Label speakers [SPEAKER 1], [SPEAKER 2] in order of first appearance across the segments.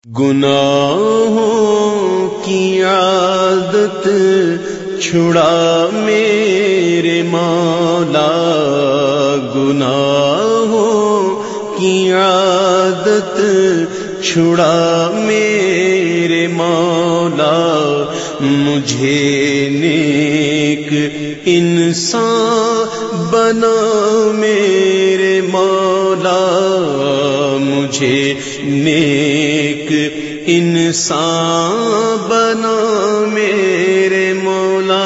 [SPEAKER 1] گناہوں کی عادت چھڑا میرے مولا، گناہوں کی عادت چھڑا میرے مولا، مجھے نیک انسان بنا میرے مولا، مجھے نیک انسان بنا میرے مولا،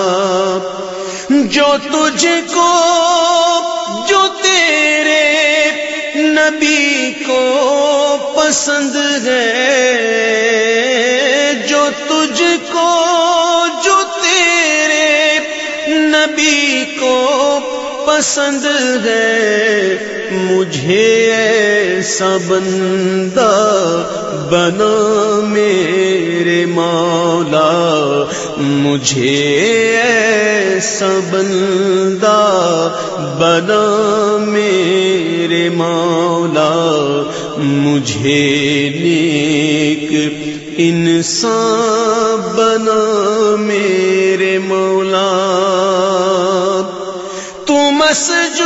[SPEAKER 1] جو تجھ کو جو تیرے نبی کو پسند ہے، جو تجھ کو جو تیرے نبی کو پسند ہے، مجھے ایسا بندہ بنا میرے مولا، مجھے ایسا بندہ بنا میرے مولا، مجھے نیک انسان بنا میرے مولا، تو مسجود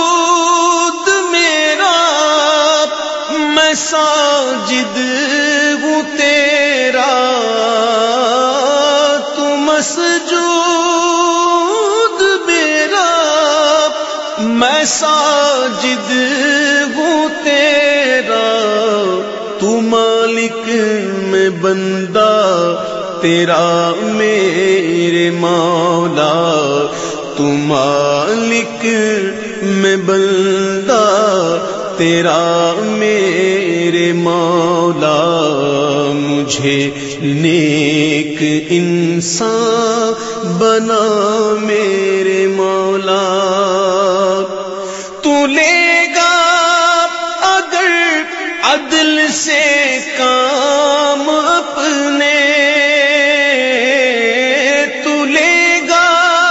[SPEAKER 1] میرا میں ساجد ہوں تیرا، تو مسجود میرا میں ساجد ہوں تیرا، تو مالک میں بندہ تیرا میرے مولا، تو مالک میں بندہ تیرا میرے مولا، مجھے نیک انسان بنا میرے مولا، تو لے گا اگر عدل سے کام اپنے، تو لے گا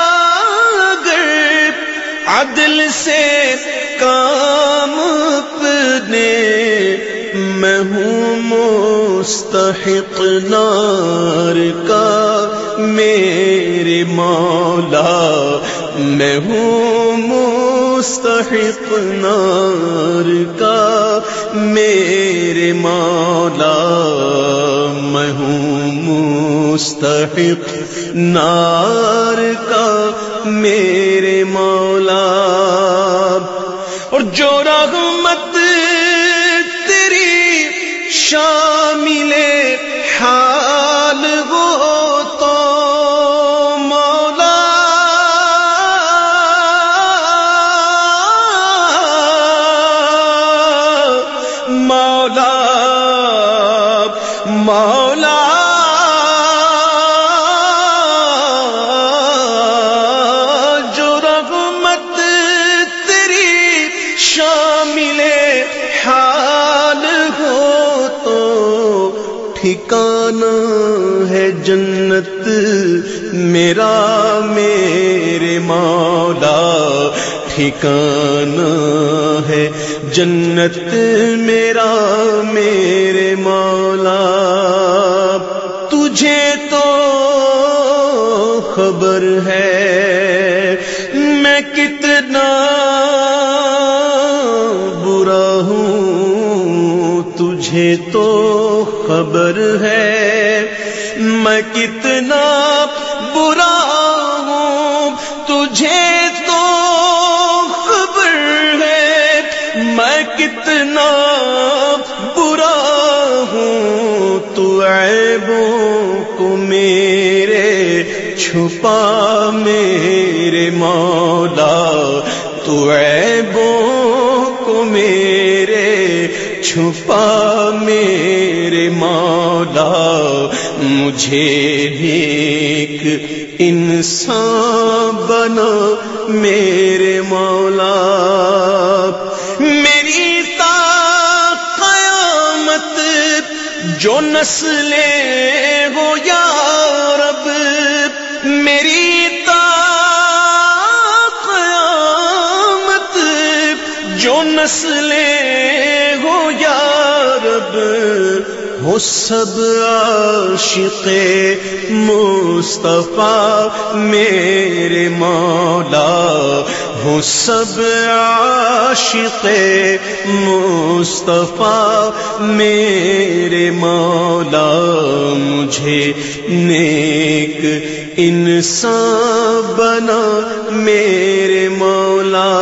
[SPEAKER 1] اگر عدل سے کام اپنے، میں ہوں مستحق نار کا میرے مولا، میں ہوں مستحق نار کا میرے مولا، میں ہوں مستحق نار کا میرے مولا، اور جو رحمت تیری شامل حال ہو تو مولا، مولا مولا جو رحمت تیری شامل حال ہو تو ٹھکانہ ہے جنت میرا میرے مولا، ٹھکانہ ہے جنت میرا میرے مولا، تجھے تو خبر ہے میں کتنا برا ہوں، تجھے تو خبر ہے میں کتنا برا ہوں، تجھے تو خبر ہے میں کتنا برا ہوں، تو عیبوں کو میرے چھپا میرے مولا، تو عیبوں کو میرے چھپا میرے مولا، مجھے نیک انسان بنا میرے مولا، میری تا قیامت جو نسلیں ہو یا رب، میری تا قیامت جو نسلیں ہو یا رب، ہو سب عاشق مصطفیٰ میرے مولا، ہو سب عاشق مصطفیٰ میرے مولا، مجھے نیک انسان بنا میرے مولا،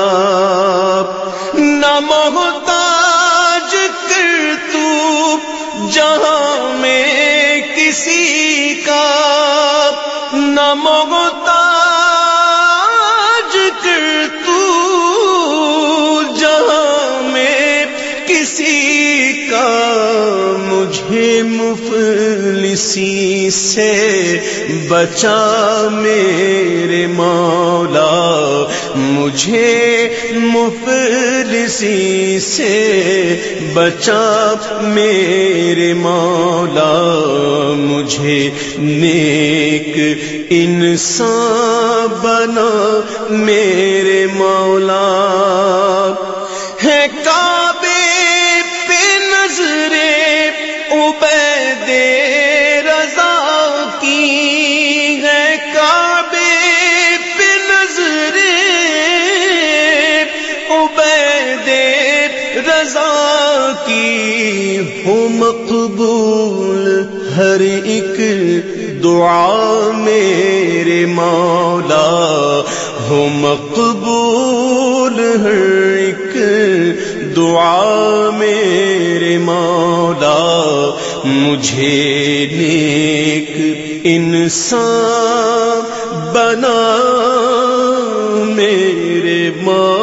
[SPEAKER 1] نہ محتاج کر تو جہاں میں کسی کا، نہ محتاج کر تو جہاں میں کسی کا، مجھے مفلسی سے بچا میرے مولا، مجھے مفلسی سے بچا میرے مولا، مجھے نیک انسان بنا میرے مولا، ہے کعبے پہ نظر عبید رضا کی، ہے کعبے پہ نظر عبید رضا کی، ہو مقبول ہر ایک دعا میرے مولا، ہو مقبول ہر ایک دعا میرے مولا، مجھے نیک انسان بنا میرے مولا۔